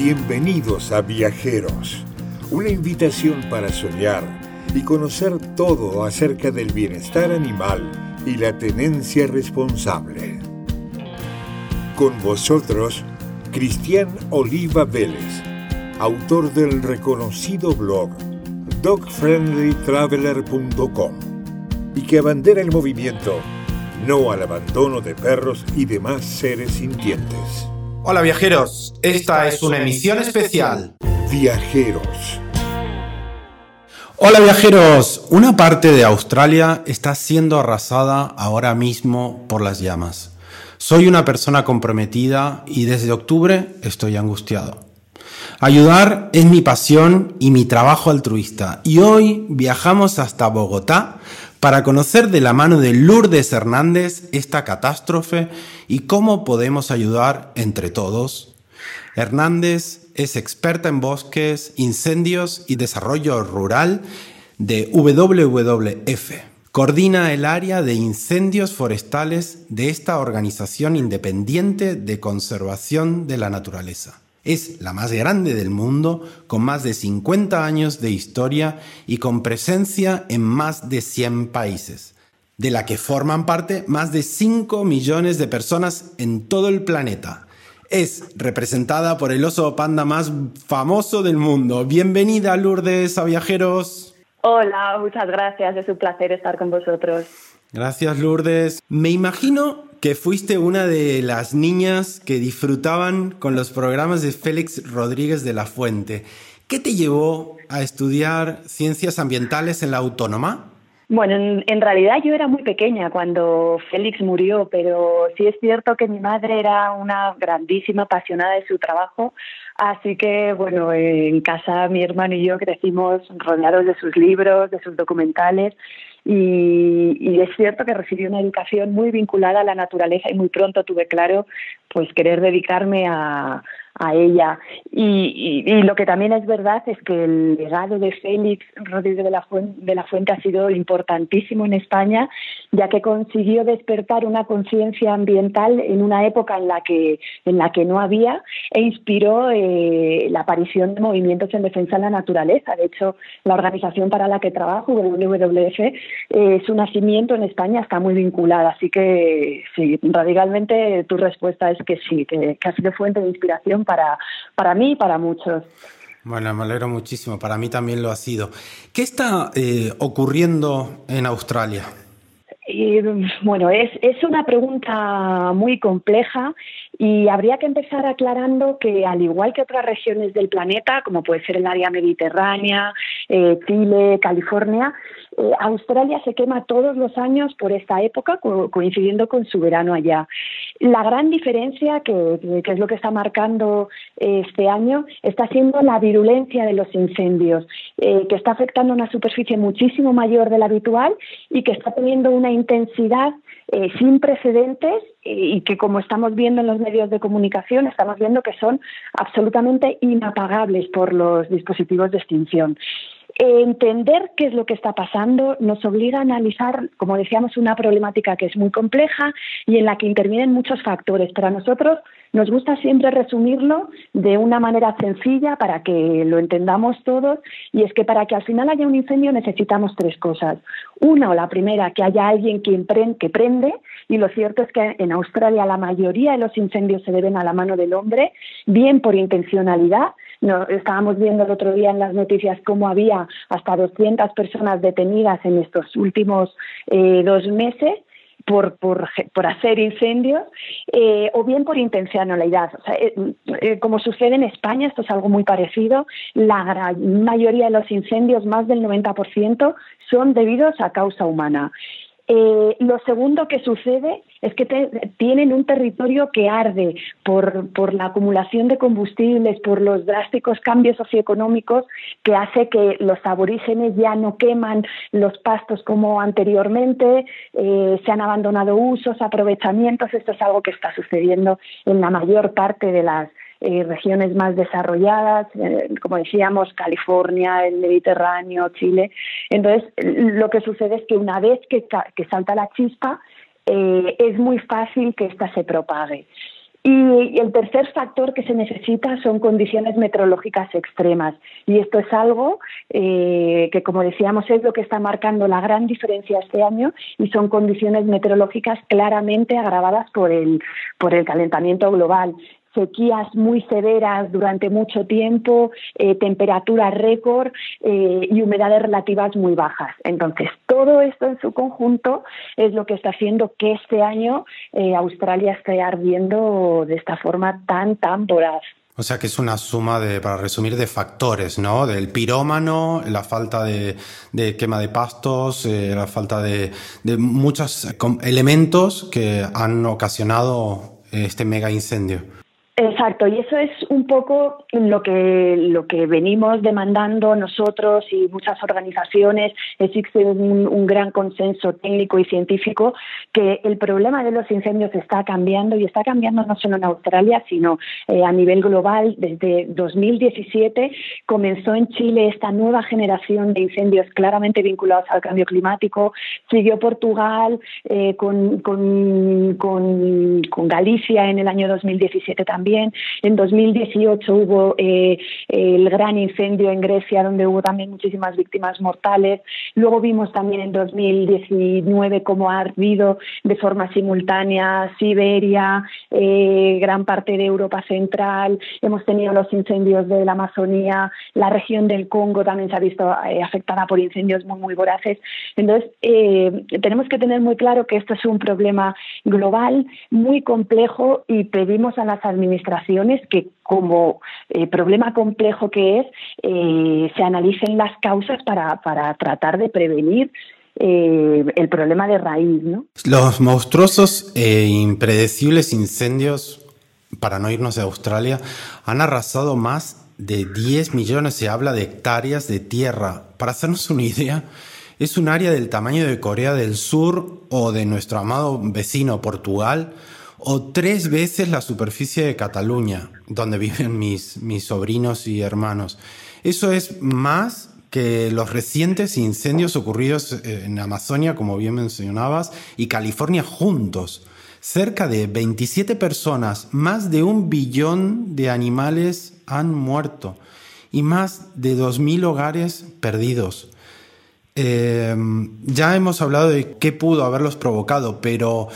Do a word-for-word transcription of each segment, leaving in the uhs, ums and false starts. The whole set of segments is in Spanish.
Bienvenidos a Viajeros, una invitación para soñar y conocer todo acerca del bienestar animal y la tenencia responsable. Con vosotros, Cristian Oliva Vélez, autor del reconocido blog dog friendly traveler punto com y que abandera el movimiento No al abandono de perros y demás seres sintientes. Hola viajeros, esta es una emisión especial. Viajeros. Hola viajeros, una parte de Australia está siendo arrasada ahora mismo por las llamas. Soy una persona comprometida y desde octubre estoy angustiado. Ayudar es mi pasión y mi trabajo altruista, y hoy viajamos hasta Bogotá para conocer de la mano de Lourdes Hernández esta catástrofe y cómo podemos ayudar entre todos. Hernández es experta en bosques, incendios y desarrollo rural de W W F. Coordina el área de incendios forestales de esta organización independiente de conservación de la naturaleza. Es la más grande del mundo, con más de cincuenta años de historia y con presencia en más de cien países, de la que forman parte más de cinco millones de personas en todo el planeta. Es representada por el oso panda más famoso del mundo. Bienvenida, Lourdes, a Viajeros. Hola, muchas gracias. Es un placer estar con vosotros. Gracias, Lourdes. Me imagino que fuiste una de las niñas que disfrutaban con los programas de Félix Rodríguez de la Fuente. ¿Qué te llevó a estudiar ciencias ambientales en la Autónoma? Bueno, en, en realidad yo era muy pequeña cuando Félix murió, pero sí es cierto que mi madre era una grandísima apasionada de su trabajo, así que bueno, en casa mi hermano y yo crecimos rodeados de sus libros, de sus documentales. Y, y es cierto que recibí una educación muy vinculada a la naturaleza y muy pronto tuve claro pues querer dedicarme a, a ella. Y, y, y lo que también es verdad es que el legado de Félix Rodríguez de la Fuente, de la Fuente ha sido importantísimo en España, ya que consiguió despertar una conciencia ambiental en una época en la que, en la que no había, e inspiró eh, la aparición de movimientos en defensa de la naturaleza. De hecho, la organización para la que trabajo, W W F, eh, su nacimiento en España está muy vinculada. Así que sí, radicalmente tu respuesta es que sí, que, que ha sido fuente de inspiración para, para mí y para muchos. Bueno, me alegro muchísimo. Para mí también lo ha sido. ¿Qué está eh, ocurriendo en Australia? Y, bueno, es, es una pregunta muy compleja y habría que empezar aclarando que, al igual que otras regiones del planeta, como puede ser el área mediterránea, eh, Chile, California, eh, Australia se quema todos los años por esta época, co- coincidiendo con su verano allá. La gran diferencia, que, que es lo que está marcando eh, este año, está siendo la virulencia de los incendios, eh, que está afectando a una superficie muchísimo mayor de la habitual y que está teniendo una intensidad eh, sin precedentes eh, y que, como estamos viendo en los medios de comunicación, estamos viendo que son absolutamente inapagables por los dispositivos de extinción. Entender qué es lo que está pasando nos obliga a analizar, como decíamos, una problemática que es muy compleja y en la que intervienen muchos factores. Para nosotros nos gusta siempre resumirlo de una manera sencilla para que lo entendamos todos, y es que para que al final haya un incendio necesitamos tres cosas. Una, o la primera, que haya alguien que, empren- que prende, y lo cierto es que en Australia la mayoría de los incendios se deben a la mano del hombre, bien por intencionalidad. No, estábamos viendo el otro día en las noticias cómo había hasta doscientas personas detenidas en estos últimos eh, dos meses por, por, por hacer incendios, eh, o bien por intencionalidad. O sea, eh, eh, como sucede en España, esto es algo muy parecido, la gran mayoría de los incendios, más del noventa por ciento, son debidos a causa humana. Eh, lo segundo que sucede es que te, tienen un territorio que arde por, por la acumulación de combustibles, por los drásticos cambios socioeconómicos, que hace que los aborígenes ya no queman los pastos como anteriormente, eh, se han abandonado usos, aprovechamientos. Esto es algo que está sucediendo en la mayor parte de las Eh, regiones más desarrolladas, eh, como decíamos, California, el Mediterráneo, Chile. Entonces, lo que sucede es que una vez que, que salta la chispa, eh, es muy fácil que ésta se propague. Y el tercer factor que se necesita son condiciones meteorológicas extremas. Y esto es algo eh, que, como decíamos, es lo que está marcando la gran diferencia este año, y son condiciones meteorológicas claramente agravadas por el, por el calentamiento global. Sequías muy severas durante mucho tiempo, eh, temperaturas récord eh, y humedades relativas muy bajas. Entonces, todo esto en su conjunto es lo que está haciendo que este año eh, Australia esté ardiendo de esta forma tan, tan voraz. O sea que es una suma de, para resumir, de factores, ¿no? Del pirómano, la falta de, de quema de pastos, eh, la falta de, de muchos elementos que han ocasionado este mega incendio. Exacto, y eso es un poco lo que lo que venimos demandando nosotros y muchas organizaciones. Existe un, un gran consenso técnico y científico que el problema de los incendios está cambiando, y está cambiando no solo en Australia, sino eh, a nivel global. Desde dos mil diecisiete comenzó en Chile esta nueva generación de incendios claramente vinculados al cambio climático. Siguió Portugal eh, con, con, con, con Galicia en el año dos mil diecisiete también. En dos mil dieciocho hubo eh, el gran incendio en Grecia, donde hubo también muchísimas víctimas mortales. Luego vimos también en dos mil diecinueve cómo ha ardido de forma simultánea Siberia, eh, gran parte de Europa Central. Hemos tenido los incendios de la Amazonía, la región del Congo también se ha visto eh, afectada por incendios muy, muy voraces. Entonces, eh, tenemos que tener muy claro que esto es un problema global, muy complejo, y pedimos a las administraciones administraciones que, como eh, problema complejo que es, eh, se analicen las causas para, para tratar de prevenir eh, el problema de raíz, ¿no? Los monstruosos e impredecibles incendios, para no irnos de Australia, han arrasado más de diez millones, se habla, de hectáreas de tierra. Para hacernos una idea, es un área del tamaño de Corea del Sur o de nuestro amado vecino Portugal, o tres veces la superficie de Cataluña, donde viven mis, mis sobrinos y hermanos. Eso es más que los recientes incendios ocurridos en Amazonia, como bien mencionabas, y California juntos. Cerca de veintisiete personas, más de un billón de animales han muerto y más de dos mil hogares perdidos. Eh, ya hemos hablado de qué pudo haberlos provocado, pero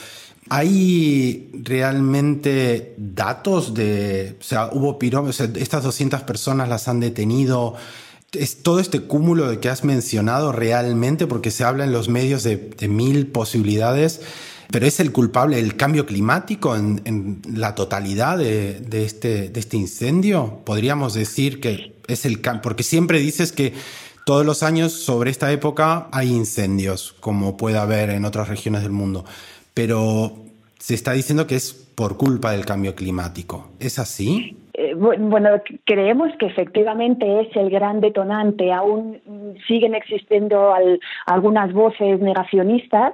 ¿hay realmente datos de, o sea, hubo pirómetros, o sea, estas doscientas personas las han detenido? ¿Es todo este cúmulo de que has mencionado realmente? Porque se habla en los medios de, de mil posibilidades, pero ¿es el culpable el cambio climático en, en la totalidad de, de, este, de este incendio? Podríamos decir que es el cambio, porque siempre dices que todos los años sobre esta época hay incendios, como puede haber en otras regiones del mundo. Pero se está diciendo que es por culpa del cambio climático. ¿Es así? Eh, bueno, creemos que efectivamente es el gran detonante. Aún siguen existiendo al, algunas voces negacionistas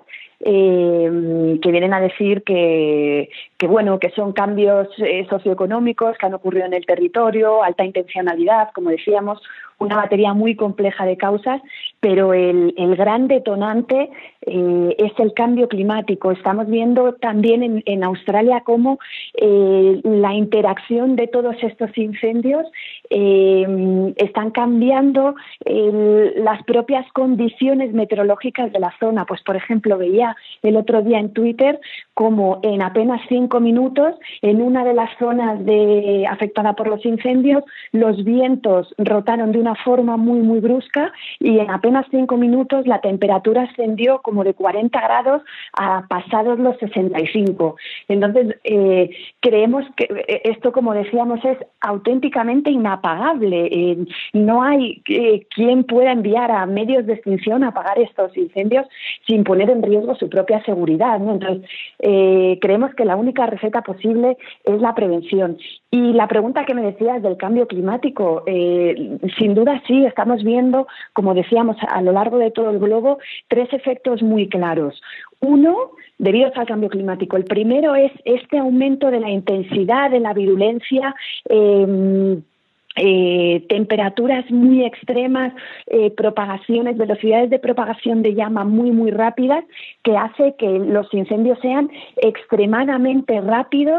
eh, que vienen a decir que, que bueno, que son cambios eh, socioeconómicos que han ocurrido en el territorio, alta intencionalidad, como decíamos, una batería muy compleja de causas, pero el, el gran detonante eh, es el cambio climático. Estamos viendo también en, en Australia cómo eh, la interacción de todos estos incendios eh, están cambiando el, las propias condiciones meteorológicas de la zona. Pues, por ejemplo, veía el otro día en Twitter cómo en apenas cinco minutos, en una de las zonas de, afectada por los incendios, los vientos rotaron de una forma muy, muy brusca, y en apenas cinco minutos la temperatura ascendió como de cuarenta grados a pasados los sesenta y cinco. Entonces, eh, creemos que esto, como decíamos, es auténticamente inapagable. Eh, no hay eh, quien pueda enviar a medios de extinción a apagar estos incendios sin poner en riesgo su propia seguridad, ¿no? Entonces, eh, creemos que la única receta posible es la prevención. Y la pregunta que me decías del cambio climático, eh, sin duda sí, estamos viendo, como decíamos, a lo largo de todo el globo, tres efectos muy claros. Uno, debido al cambio climático. El primero es este aumento de la intensidad, de la virulencia, eh, Eh, temperaturas muy extremas, eh, propagaciones, velocidades de propagación de llama muy, muy rápidas, que hace que los incendios sean extremadamente rápidos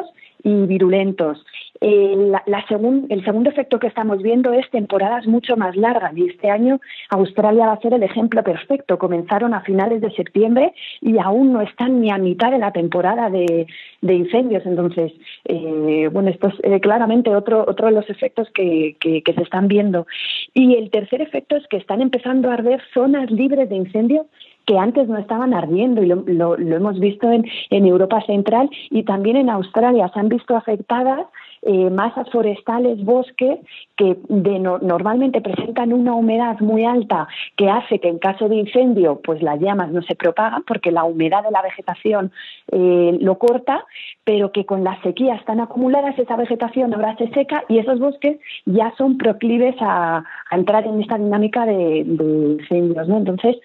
y virulentos. Eh, la, la segun, el segundo efecto que estamos viendo es temporadas mucho más largas, y este año Australia va a ser el ejemplo perfecto. Comenzaron a finales de septiembre y aún no están ni a mitad de la temporada de, de incendios. Entonces, eh, bueno, esto es eh, claramente otro, otro de los efectos que, que, que se están viendo. Y el tercer efecto es que están empezando a arder zonas libres de incendios que antes no estaban ardiendo, y lo, lo, lo hemos visto en, en Europa Central y también en Australia. Se han visto afectadas eh, masas forestales, bosques, que de no, normalmente presentan una humedad muy alta que hace que en caso de incendio pues las llamas no se propagan porque la humedad de la vegetación eh, lo corta, pero que con las sequías tan acumuladas esa vegetación ahora se seca y esos bosques ya son proclives a, a entrar en esta dinámica de, de incendios, ¿no? Entonces,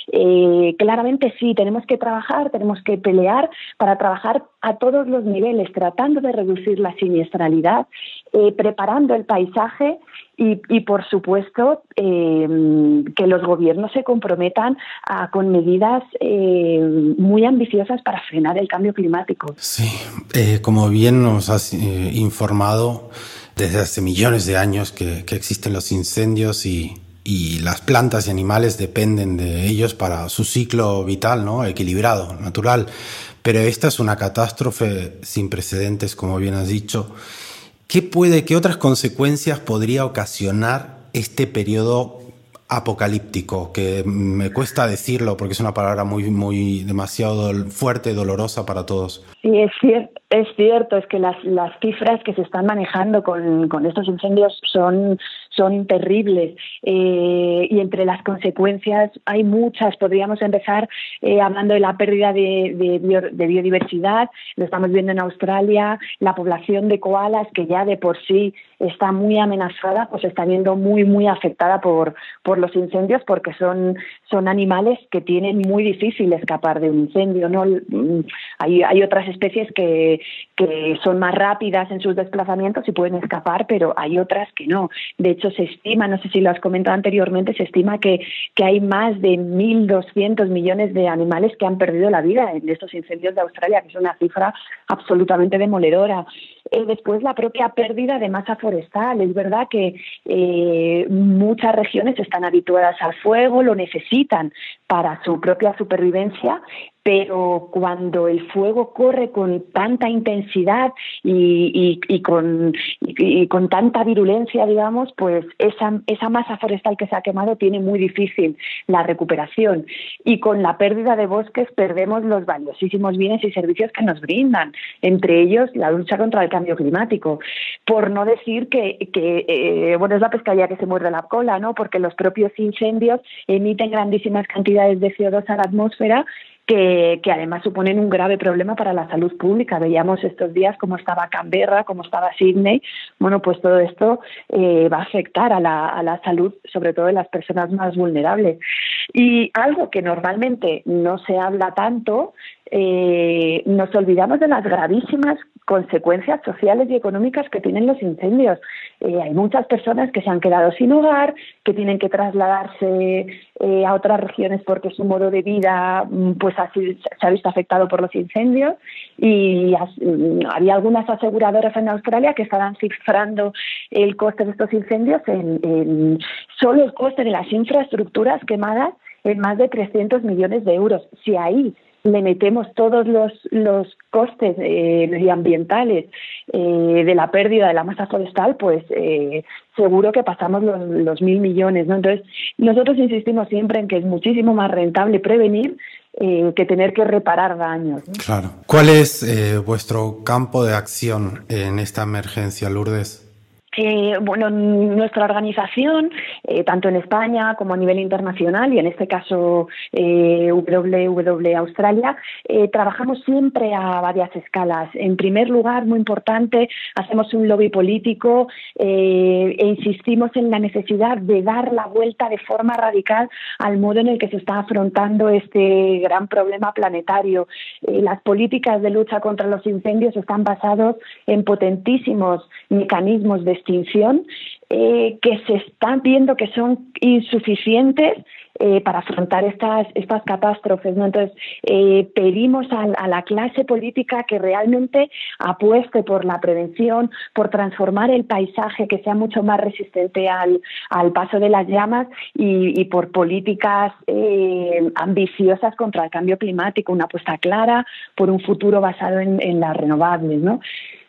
eh, claramente sí, tenemos que trabajar, tenemos que pelear para trabajar a todos los niveles, tratando de reducir la siniestralidad, eh, preparando el paisaje y, y por supuesto, eh, que los gobiernos se comprometan a, con medidas eh, muy ambiciosas para frenar el cambio climático. Sí, eh, como bien nos has eh, informado, desde hace millones de años que, que existen los incendios y, y las plantas y animales dependen de ellos para su ciclo vital, ¿no? Equilibrado, natural. Pero esta es una catástrofe sin precedentes, como bien has dicho. ¿Qué puede, qué otras consecuencias podría ocasionar este periodo apocalíptico? Que me cuesta decirlo porque es una palabra muy, muy demasiado fuerte, dolorosa para todos. Sí, es cierto. Es cierto, es que las, las cifras que se están manejando con, con estos incendios son, son terribles, eh, y entre las consecuencias hay muchas. Podríamos empezar eh, hablando de la pérdida de, de, bio, de biodiversidad. Lo estamos viendo en Australia, la población de koalas, que ya de por sí está muy amenazada, pues está viendo muy, muy afectada por, por los incendios, porque son, son animales que tienen muy difícil escapar de un incendio, ¿no? Hay, hay otras especies que que son más rápidas en sus desplazamientos y pueden escapar, pero hay otras que no. De hecho, se estima, no sé si lo has comentado anteriormente, se estima que, que hay más de mil doscientos millones de animales que han perdido la vida en estos incendios de Australia, que es una cifra absolutamente demoledora. Eh, después, la propia pérdida de masa forestal. Es verdad que eh, muchas regiones están habituadas al fuego, lo necesitan para su propia supervivencia, pero cuando el fuego corre con tanta intensidad y, y, y, con, y, y con tanta virulencia, digamos, pues esa, esa masa forestal que se ha quemado tiene muy difícil la recuperación. Y con la pérdida de bosques perdemos los valiosísimos bienes y servicios que nos brindan, entre ellos la lucha contra el cambio climático. Por no decir que, que eh, bueno, es la pescadilla que se muerde la cola, ¿no? Porque los propios incendios emiten grandísimas cantidades de C O dos a la atmósfera, Que, que además suponen un grave problema para la salud pública. Veíamos estos días cómo estaba Canberra, cómo estaba Sydney. Bueno, pues todo esto eh, va a afectar a la, a la salud, sobre todo de las personas más vulnerables. Y algo que normalmente no se habla tanto, eh, nos olvidamos de las gravísimas consecuencias sociales y económicas que tienen los incendios. Eh, hay muchas personas que se han quedado sin hogar, que tienen que trasladarse eh, a otras regiones porque su modo de vida pues así se ha visto afectado por los incendios, y as, había algunas aseguradoras en Australia que estaban cifrando el coste de estos incendios en, en solo el coste de las infraestructuras quemadas en más de trescientos millones de euros. Si ahí le metemos todos los, los costes eh, medioambientales eh, de la pérdida de la masa forestal, pues eh, seguro que pasamos los, los mil millones, ¿no? Entonces, nosotros insistimos siempre en que es muchísimo más rentable prevenir eh, que tener que reparar daños, ¿no? Claro. ¿Cuál es eh, vuestro campo de acción en esta emergencia, Lourdes? Eh, bueno, nuestra organización, eh, tanto en España como a nivel internacional, y en este caso eh, W W W Australia, eh, trabajamos siempre a varias escalas. En primer lugar, muy importante, hacemos un lobby político eh, e insistimos en la necesidad de dar la vuelta de forma radical al modo en el que se está afrontando este gran problema planetario. Eh, las políticas de lucha contra los incendios están basadas en potentísimos mecanismos de extinción eh, que se están viendo que son insuficientes eh, para afrontar estas, estas catástrofes, ¿no? Entonces, eh, pedimos a, a la clase política que realmente apueste por la prevención, por transformar el paisaje, que sea mucho más resistente al, al paso de las llamas y, y por políticas eh, ambiciosas contra el cambio climático, una apuesta clara por un futuro basado en, en las renovables, ¿no?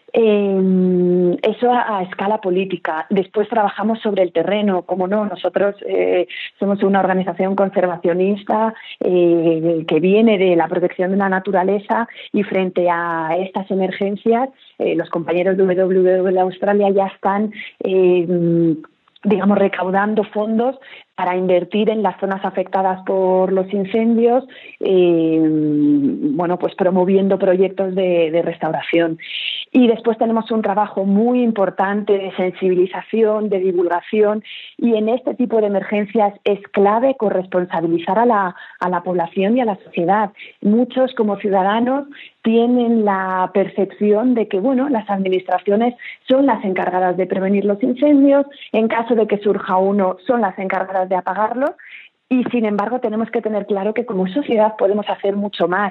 Eh, eso a, a escala política. Después trabajamos sobre el terreno, como no, nosotros eh, somos una organización conservacionista eh, que viene de la protección de la naturaleza, y frente a estas emergencias eh, los compañeros de W W F de Australia ya están eh, digamos, recaudando fondos para invertir en las zonas afectadas por los incendios, eh, bueno, pues promoviendo proyectos de, de restauración. Y después tenemos un trabajo muy importante de sensibilización, de divulgación, y en este tipo de emergencias es clave corresponsabilizar a la, a la población y a la sociedad. Muchos, como ciudadanos, tienen la percepción de que, bueno, las administraciones son las encargadas de prevenir los incendios, en caso de que surja uno, son las encargadas de apagarlo, y sin embargo tenemos que tener claro que como sociedad podemos hacer mucho más.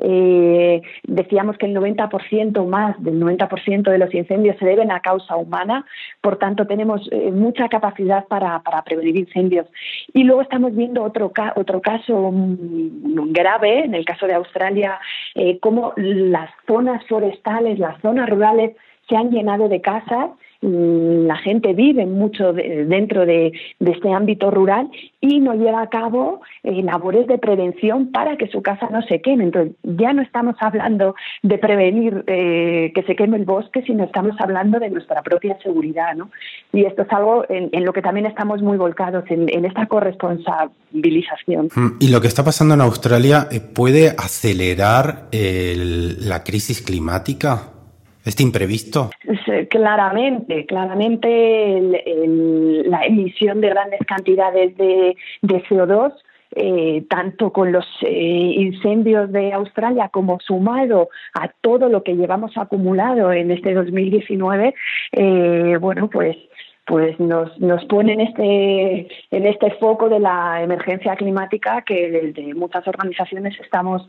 Eh, decíamos que el noventa por ciento más del noventa por ciento de los incendios se deben a causa humana, por tanto tenemos eh, mucha capacidad para, para prevenir incendios. Y luego estamos viendo otro, ca- otro caso mm, grave, en el caso de Australia, eh, cómo las zonas forestales, las zonas rurales se han llenado de casas. La gente vive mucho de, dentro de, de este ámbito rural y no lleva a cabo eh, labores de prevención para que su casa no se queme. Entonces, ya no estamos hablando de prevenir eh, que se queme el bosque, sino estamos hablando de nuestra propia seguridad, ¿no? Y esto es algo en, en lo que también estamos muy volcados, en, en esta corresponsabilización. Y lo que está pasando en Australia eh, puede acelerar el, la crisis climática. ¿Este imprevisto? Claramente, claramente el, el, la emisión de grandes cantidades de, de C O dos, eh, tanto con los eh, incendios de Australia como sumado a todo lo que llevamos acumulado en este dos mil diecinueve, eh, bueno, pues pues nos, nos pone en este, en este foco de la emergencia climática que desde muchas organizaciones estamos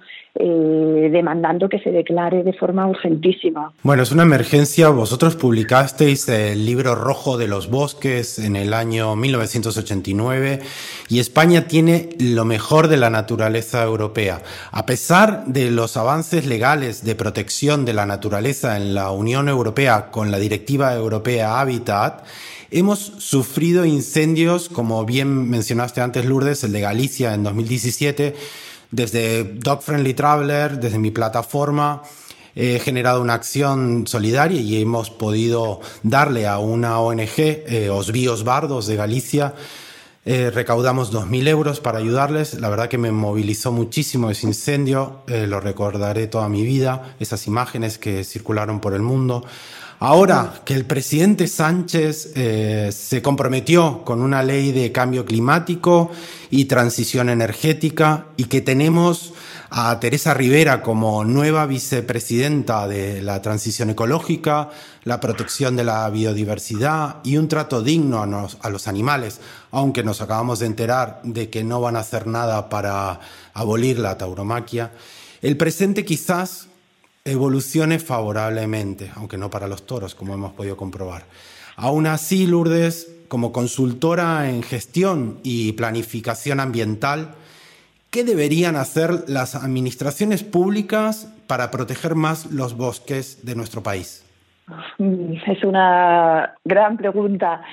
eh, demandando que se declare de forma urgentísima. Bueno, es una emergencia. Vosotros publicasteis el libro rojo de los bosques en el año mil novecientos ochenta y nueve y España tiene lo mejor de la naturaleza europea. A pesar de los avances legales de protección de la naturaleza en la Unión Europea con la Directiva Europea Habitat, hemos sufrido incendios, como bien mencionaste antes, Lourdes, el de Galicia en dos mil diecisiete. Desde Dog Friendly Traveler, desde mi plataforma, he generado una acción solidaria y hemos podido darle a una O N G, eh, Os Bíos Bardos de Galicia. Eh, recaudamos dos mil euros para ayudarles. La verdad que me movilizó muchísimo ese incendio. Eh, lo recordaré toda mi vida, esas imágenes que circularon por el mundo. Ahora que el presidente Sánchez eh, se comprometió con una ley de cambio climático y transición energética y que tenemos a Teresa Rivera como nueva vicepresidenta de la transición ecológica, la protección de la biodiversidad y un trato digno a, nos, a los animales, aunque nos acabamos de enterar de que no van a hacer nada para abolir la tauromaquia, el presente quizás evolucione favorablemente, aunque no para los toros, como hemos podido comprobar. Aún así, Lourdes, como consultora en gestión y planificación ambiental, ¿qué deberían hacer las administraciones públicas para proteger más los bosques de nuestro país? Es una gran pregunta.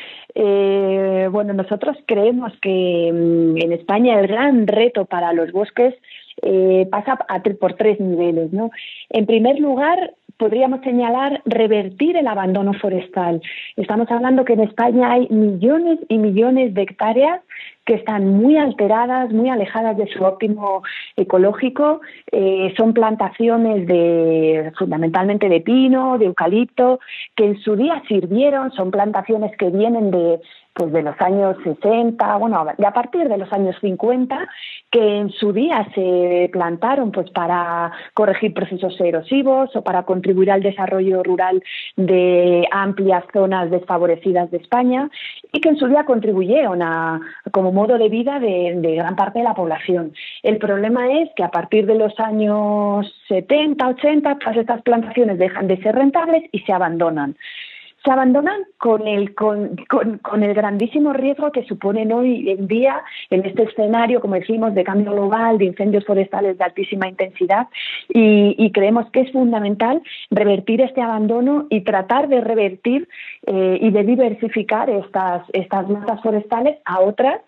Eh, bueno, nosotros creemos que en España el gran reto para los bosques eh, pasa a, por tres niveles, ¿no? En primer lugar, podríamos señalar revertir el abandono forestal. Estamos hablando que en España hay millones y millones de hectáreas que están muy alteradas, muy alejadas de su óptimo ecológico. Eh, son plantaciones de fundamentalmente de pino, de eucalipto, que en su día sirvieron, son plantaciones que vienen de pues de los años sesenta, bueno, de a partir de los años cincuenta, que en su día se plantaron pues para corregir procesos erosivos o para contribuir al desarrollo rural de amplias zonas desfavorecidas de España, y que en su día contribuyeron a como modo de vida de, de gran parte de la población. El problema es que a partir de los años setenta, ochenta, todas estas plantaciones dejan de ser rentables y se abandonan. Se abandonan con el, con, con, con el grandísimo riesgo que suponen hoy en día en este escenario, como decimos, de cambio global, de incendios forestales de altísima intensidad, y, y creemos que es fundamental revertir este abandono y tratar de revertir eh, y de diversificar estas, estas masas forestales a otras,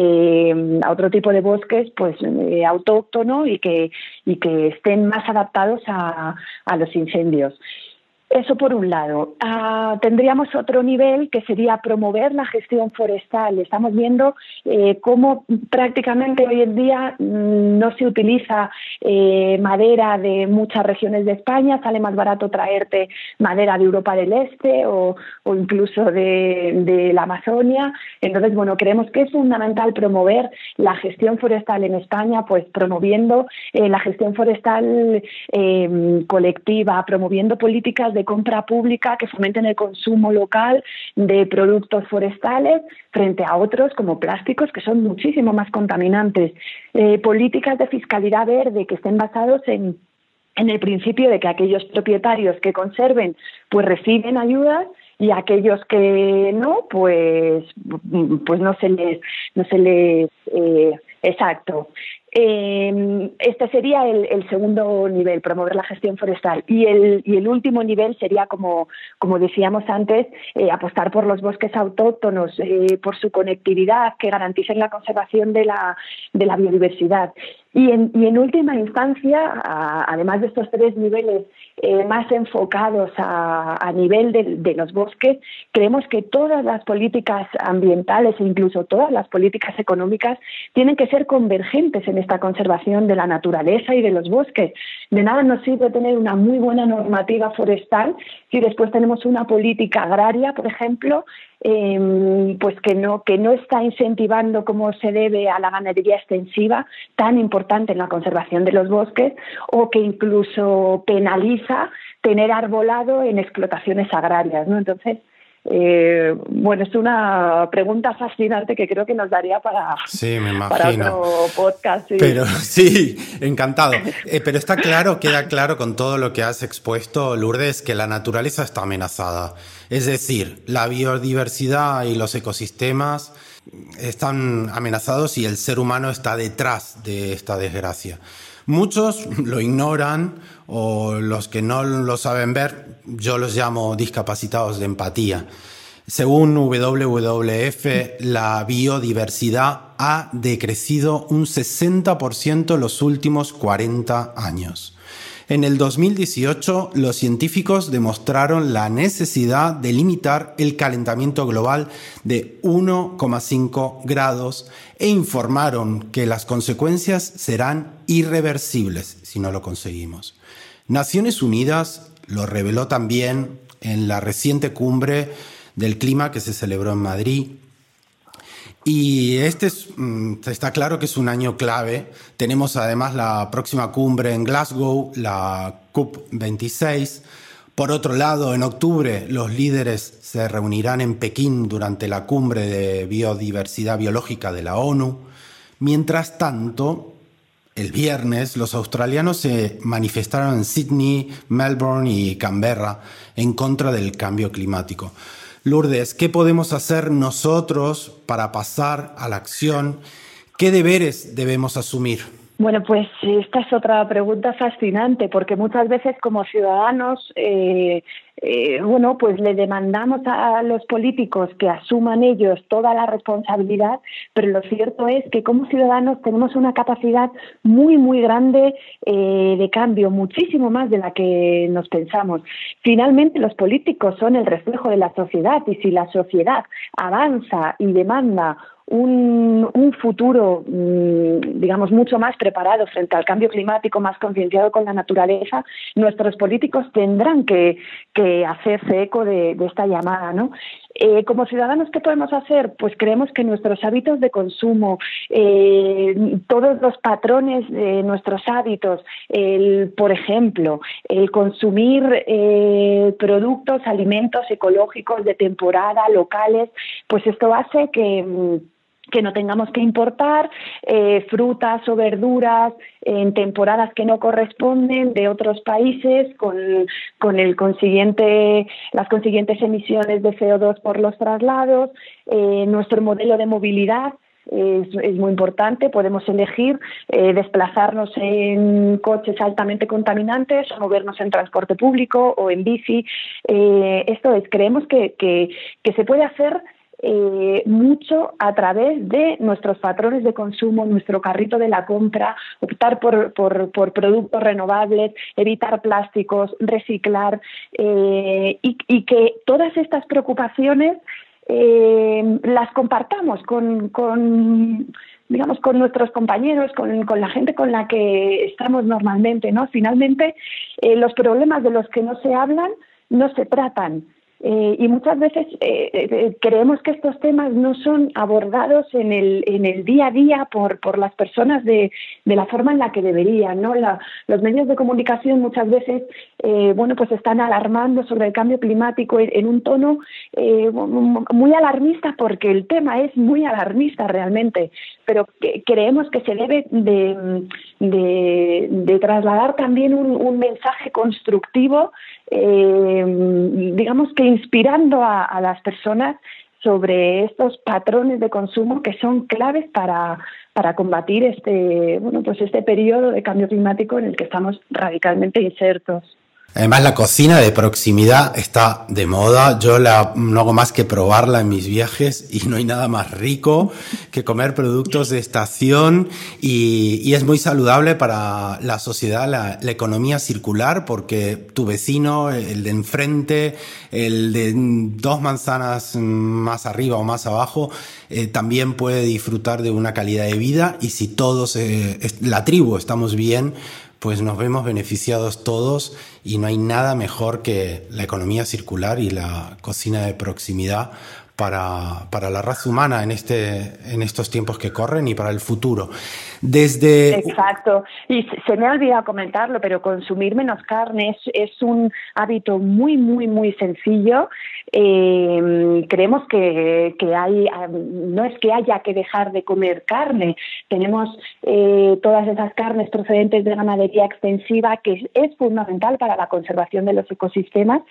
eh, a otro tipo de bosques pues eh, autóctono y que, y que estén más adaptados a, a los incendios. Eso por un lado. Uh, tendríamos otro nivel que sería promover la gestión forestal. Estamos viendo eh, cómo prácticamente hoy en día mmm, no se utiliza eh, madera de muchas regiones de España, sale más barato traerte madera de Europa del Este o, o incluso de, de la Amazonia. Entonces, bueno, creemos que es fundamental promover la gestión forestal en España, pues promoviendo eh, la gestión forestal eh, colectiva, promoviendo políticas de de compra pública que fomenten el consumo local de productos forestales frente a otros como plásticos que son muchísimo más contaminantes. Eh, políticas de fiscalidad verde que estén basados en en el principio de que aquellos propietarios que conserven pues reciben ayudas y aquellos que no, pues pues no se les no se les eh, exacto. Eh, este sería el, el segundo nivel, promover la gestión forestal, y el y el último nivel sería, como como decíamos antes, eh, apostar por los bosques autóctonos, eh, por su conectividad, que garanticen la conservación de la de la biodiversidad. Y en, y en última instancia, a, además de estos tres niveles eh, más enfocados a, a nivel de, de los bosques, creemos que todas las políticas ambientales e incluso todas las políticas económicas tienen que ser convergentes en esta conservación de la naturaleza y de los bosques. De nada nos sirve tener una muy buena normativa forestal si después tenemos una política agraria, por ejemplo, Eh, pues que no que no está incentivando como se debe a la ganadería extensiva, tan importante en la conservación de los bosques, o que incluso penaliza tener arbolado en explotaciones agrarias, ¿no? Entonces, eh, bueno, es una pregunta fascinante que creo que nos daría para, sí, me imagino. para otro podcast. Sí. Pero sí, encantado. Eh, pero está claro, queda claro con todo lo que has expuesto, Lourdes, que la naturaleza está amenazada. Es decir, la biodiversidad y los ecosistemas están amenazados y el ser humano está detrás de esta desgracia. Muchos lo ignoran, o los que no lo saben ver, yo los llamo discapacitados de empatía. Según W W F, la biodiversidad ha decrecido un sesenta por ciento en los últimos cuarenta años. En el dos mil dieciocho, los científicos demostraron la necesidad de limitar el calentamiento global de uno coma cinco grados e informaron que las consecuencias serán irreversibles si no lo conseguimos. Naciones Unidas lo reveló también en la reciente cumbre del clima que se celebró en Madrid. Y este es, está claro que es un año clave. Tenemos además la próxima cumbre en Glasgow, la COP veintiséis. Por otro lado, en octubre los líderes se reunirán en Pekín durante la cumbre de biodiversidad biológica de la ONU. Mientras tanto, el viernes los australianos se manifestaron en Sydney, Melbourne y Canberra en contra del cambio climático. Lourdes, ¿qué podemos hacer nosotros para pasar a la acción? ¿Qué deberes debemos asumir? Bueno, pues esta es otra pregunta fascinante, porque muchas veces como ciudadanos, eh, eh, bueno, pues le demandamos a los políticos que asuman ellos toda la responsabilidad, pero lo cierto es que como ciudadanos tenemos una capacidad muy, muy grande eh, de cambio, muchísimo más de la que nos pensamos. Finalmente, los políticos son el reflejo de la sociedad, y si la sociedad avanza y demanda Un, un futuro, digamos, mucho más preparado frente al cambio climático, más concienciado con la naturaleza, nuestros políticos tendrán que, que hacerse eco de, de esta llamada, ¿no? Eh, como ciudadanos, ¿qué podemos hacer? Pues creemos que nuestros hábitos de consumo, eh, todos los patrones de nuestros hábitos, el, por ejemplo, el consumir eh, productos, alimentos ecológicos de temporada, locales, pues esto hace que que no tengamos que importar eh, frutas o verduras en temporadas que no corresponden de otros países con, con el consiguiente, las consiguientes emisiones de C O dos por los traslados. Eh, nuestro modelo de movilidad es, es muy importante. Podemos elegir eh, desplazarnos en coches altamente contaminantes o movernos en transporte público o en bici. Eh, esto es, creemos que, que, que se puede hacer Eh, mucho a través de nuestros patrones de consumo, nuestro carrito de la compra, optar por, por, por productos renovables, evitar plásticos, reciclar eh, y, y que todas estas preocupaciones eh, las compartamos con, con digamos con nuestros compañeros, con, con la gente con la que estamos normalmente, ¿no? Finalmente, eh, los problemas de los que no se hablan no se tratan. Eh, y muchas veces eh, eh, creemos que estos temas no son abordados en el en el día a día por por las personas de, de la forma en la que deberían, ¿no? La, los medios de comunicación muchas veces eh, bueno pues están alarmando sobre el cambio climático en, en un tono eh, muy alarmista, porque el tema es muy alarmista realmente, pero que, creemos que se debe de, de, de trasladar también un, un mensaje constructivo, eh, digamos que inspirando a, a las personas sobre estos patrones de consumo que son claves para, para combatir este, bueno, pues este periodo de cambio climático en el que estamos radicalmente insertos. Además, la cocina de proximidad está de moda. Yo la, no hago más que probarla en mis viajes y no hay nada más rico que comer productos de estación, y, y es muy saludable para la sociedad, la, la economía circular, porque tu vecino, el de enfrente, el de dos manzanas más arriba o más abajo, eh, también puede disfrutar de una calidad de vida, y si todos, eh, la tribu, estamos bien, pues nos vemos beneficiados todos, y no hay nada mejor que la economía circular y la cocina de proximidad para, para la raza humana en, este, en estos tiempos que corren y para el futuro. Desde... Exacto. Y se me ha olvidado comentarlo, pero consumir menos carne es, es un hábito muy, muy, muy sencillo. Eh, creemos que, que hay, no es que haya que dejar de comer carne. Tenemos eh, todas esas carnes procedentes de ganadería extensiva, que es, es fundamental para la conservación de los ecosistemas,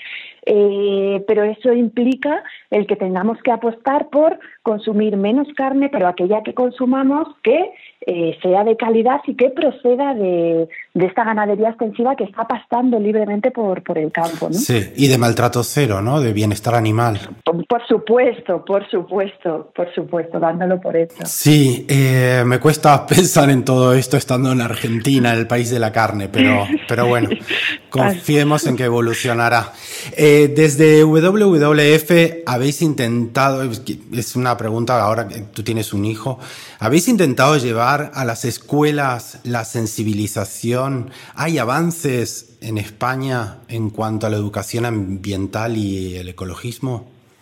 eh, pero eso implica el que tengamos que apostar por consumir menos carne, pero aquella que consumamos que eh, sea de calidad y que proceda de, de esta ganadería extensiva que está pastando libremente por, por el campo, ¿no? Sí, y de maltrato cero, ¿no? De bienestar animal. Por, por supuesto, por supuesto, por supuesto, dándolo por hecho. Sí, eh, me cuesta pensar en todo esto estando en Argentina, el país de la carne, pero, pero bueno, confiemos en que evolucionará. Eh, desde W W F habéis intentado, es una pregunta ahora que tú tienes un hijo, ¿habéis intentado llevar a las escuelas la sensibilización? ¿Hay avances en España en cuanto a la educación ambiental y el ecologismo?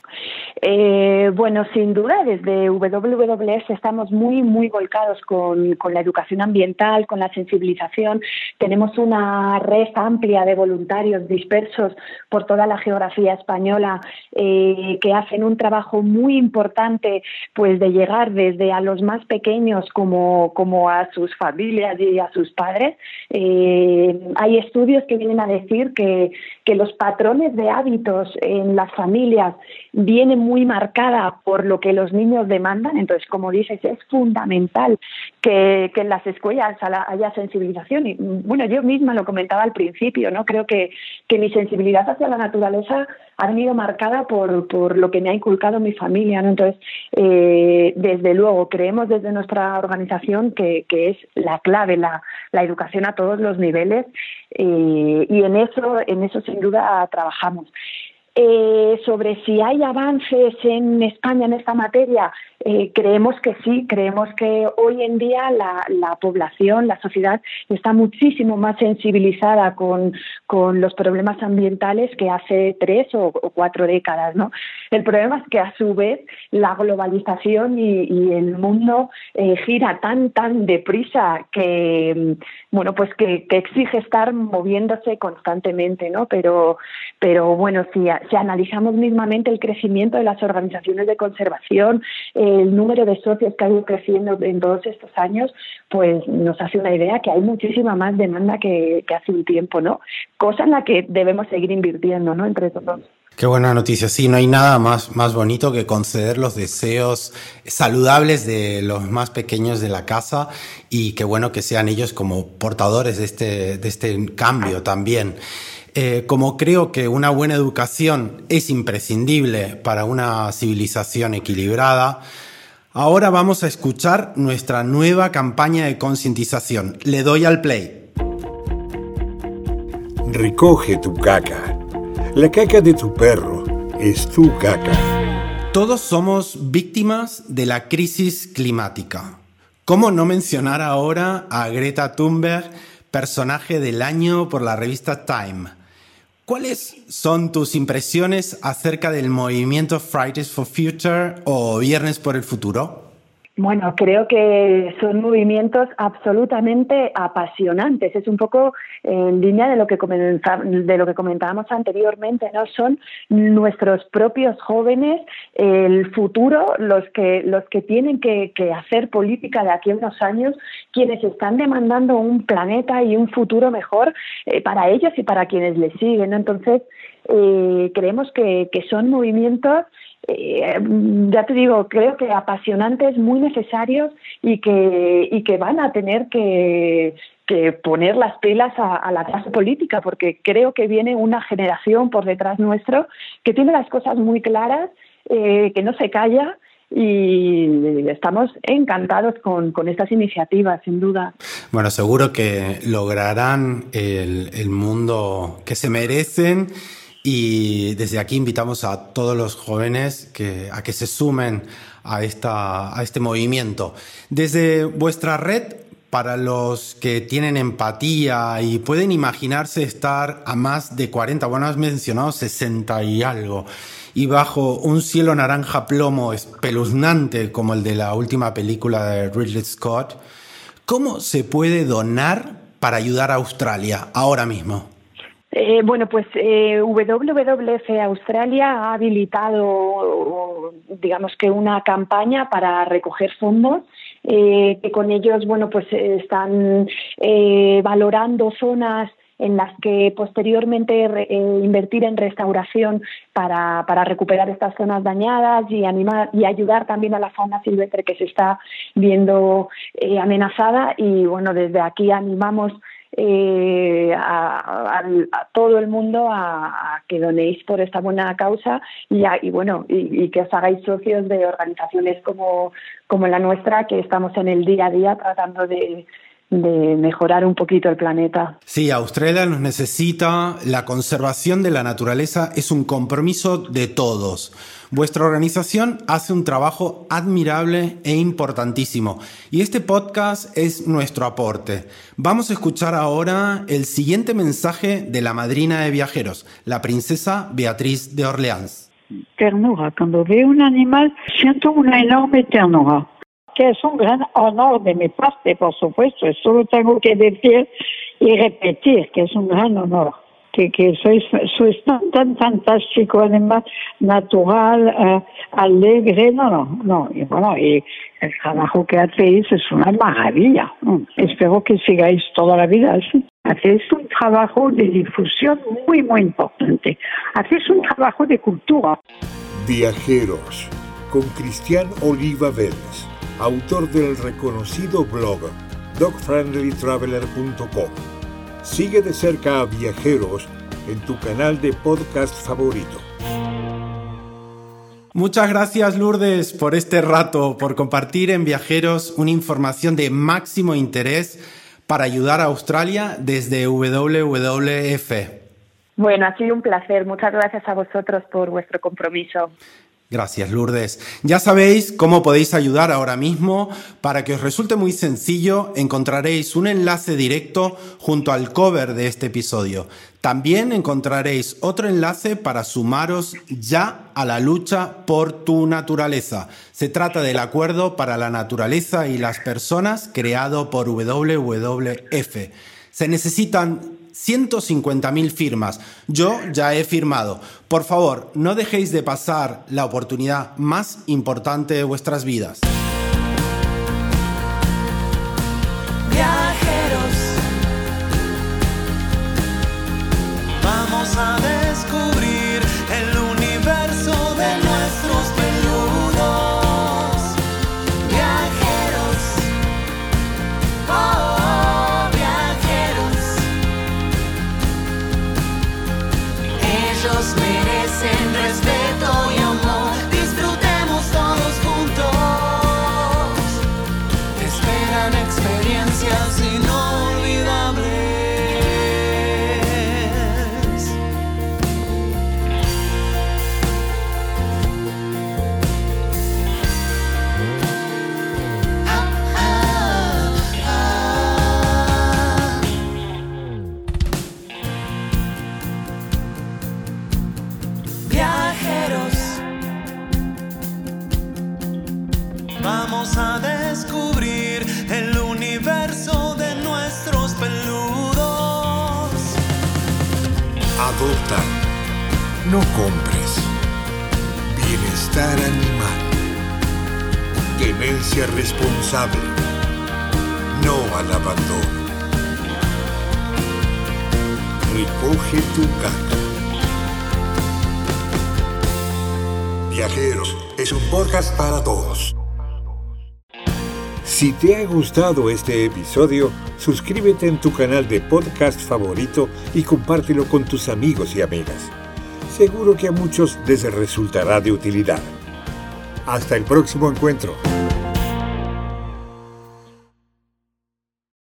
Eh, bueno, sin duda, desde W W F estamos muy, muy volcados con, con la educación ambiental, con la sensibilización. Tenemos una red amplia de voluntarios dispersos por toda la geografía española eh, que hacen un trabajo muy importante, pues de llegar desde a los más pequeños como, como a sus familias y a sus padres. Eh, hay estudios que vienen a decir que, que los patrones de hábitos en las familias vienen muy marcada por lo que los niños demandan. Entonces, como dices, es fundamental que, que en las escuelas haya sensibilización. Y bueno, yo misma lo comentaba al principio, ¿no? Creo que, que mi sensibilidad hacia la naturaleza ha venido marcada por, por lo que me ha inculcado mi familia, ¿no? Entonces, eh, desde luego, creemos desde nuestra organización que, que es la clave, la, la educación a todos los niveles, eh, y en eso, en eso sin duda trabajamos. Eh, sobre si hay avances en España en esta materia, eh, creemos que sí, creemos que hoy en día la, la población, la sociedad está muchísimo más sensibilizada con, con los problemas ambientales que hace tres o, o cuatro décadas, ¿no? El problema es que a su vez la globalización y, y el mundo eh, gira tan, tan deprisa que, bueno, pues que, que exige estar moviéndose constantemente, ¿no? Pero, pero bueno, si, si analizamos mismamente el crecimiento de las organizaciones de conservación, el número de socios que ha ido creciendo en todos estos años, pues nos hace una idea que hay muchísima más demanda que, que hace un tiempo, ¿no? Cosa en la que debemos seguir invirtiendo, ¿no? Entre todos. Qué buena noticia. Sí, no hay nada más, más bonito que conceder los deseos saludables de los más pequeños de la casa y qué bueno que sean ellos como portadores de este, de este cambio también. Eh, como creo que una buena educación es imprescindible para una civilización equilibrada, ahora vamos a escuchar nuestra nueva campaña de concientización. Le doy al play. Recoge tu caca. La caca de tu perro es tu caca. Todos somos víctimas de la crisis climática. ¿Cómo no mencionar ahora a Greta Thunberg, personaje del año por la revista Time? ¿Cuáles son tus impresiones acerca del movimiento Fridays for Future o Viernes por el Futuro? Bueno, creo que son movimientos absolutamente apasionantes. Es un poco en línea de lo que comenta, de lo que comentábamos anteriormente, ¿no? Son nuestros propios jóvenes, el futuro, los que los que tienen que, que hacer política de aquí a unos años, quienes están demandando un planeta y un futuro mejor eh, para ellos y para quienes les siguen, ¿no? Entonces, eh, creemos que, que son movimientos Eh, ya te digo, creo que apasionantes, muy necesarios y que y que van a tener que, que poner las pilas a, a la clase política, porque creo que viene una generación por detrás nuestro que tiene las cosas muy claras, eh, que no se calla, y estamos encantados con, con estas iniciativas, sin duda. Bueno, seguro que lograrán el, el mundo que se merecen. Y desde aquí invitamos a todos los jóvenes que, a que se sumen a, esta, a este movimiento. Desde vuestra red, para los que tienen empatía y pueden imaginarse estar a más de cuarenta, bueno, has mencionado sesenta y algo, y bajo un cielo naranja plomo espeluznante como el de la última película de Ridley Scott, ¿cómo se puede donar para ayudar a Australia ahora mismo? Eh, bueno, pues eh, W W F Australia ha habilitado, digamos que una campaña para recoger fondos, eh, que con ellos, bueno, pues están eh, valorando zonas en las que posteriormente re, eh, invertir en restauración para, para recuperar estas zonas dañadas y animar y ayudar también a la fauna silvestre que se está viendo eh, amenazada. Y bueno, desde aquí animamos Eh, a, a, a todo el mundo a, a que donéis por esta buena causa y, a, y bueno y, y que os hagáis socios de organizaciones como, como la nuestra, que estamos en el día a día tratando de, de mejorar un poquito el planeta. Sí, Australia nos necesita. La conservación de la naturaleza es un compromiso de todos. Vuestra organización hace un trabajo admirable e importantísimo y este podcast es nuestro aporte. Vamos a escuchar ahora el siguiente mensaje de la madrina de viajeros, la princesa Beatriz de Orleans. Ternura. Cuando veo un animal, siento una enorme ternura, que es un gran honor de mi parte, por supuesto. Solo tengo que decir y repetir que es un gran honor. Que, que sois, sois tan, tan fantástico, animal, natural, uh, alegre, no, no, no, y bueno, y el trabajo que hacéis es una maravilla. Mm. Espero que sigáis toda la vida así. Hacéis un trabajo de difusión muy, muy importante. Hacéis un trabajo de cultura. Viajeros, con Cristian Oliva Vélez, autor del reconocido blog dog friendly traveler punto com. Sigue de cerca a Viajeros en tu canal de podcast favorito. Muchas gracias, Lourdes, por este rato, por compartir en Viajeros una información de máximo interés para ayudar a Australia desde W W F. Bueno, ha sido un placer. Muchas gracias a vosotros por vuestro compromiso. Gracias, Lourdes. Ya sabéis cómo podéis ayudar ahora mismo. Para que os resulte muy sencillo, encontraréis un enlace directo junto al cover de este episodio. También encontraréis otro enlace para sumaros ya a la lucha por tu naturaleza. Se trata del Acuerdo para la Naturaleza y las Personas creado por W W F. Se necesitan ciento cincuenta mil firmas. Yo ya he firmado. Por favor, no dejéis de pasar la oportunidad más importante de vuestras vidas. Viajeros, vamos a descubrir el universo de nuestros peludos. Viajeros, oh, viajeros, ellos merecen respeto y amor. Disfrutemos todos juntos. Esperan experiencias inolvidables. Ah, ah, ah. Viajeros, vamos a descubrir el universo de nuestros peludos. Adopta. No compres. Bienestar animal. Tenencia responsable. No al abandono. Recoge tu caca. Viajeros es un podcast para todos. Si te ha gustado este episodio, suscríbete en tu canal de podcast favorito y compártelo con tus amigos y amigas. Seguro que a muchos les resultará de utilidad. Hasta el próximo encuentro.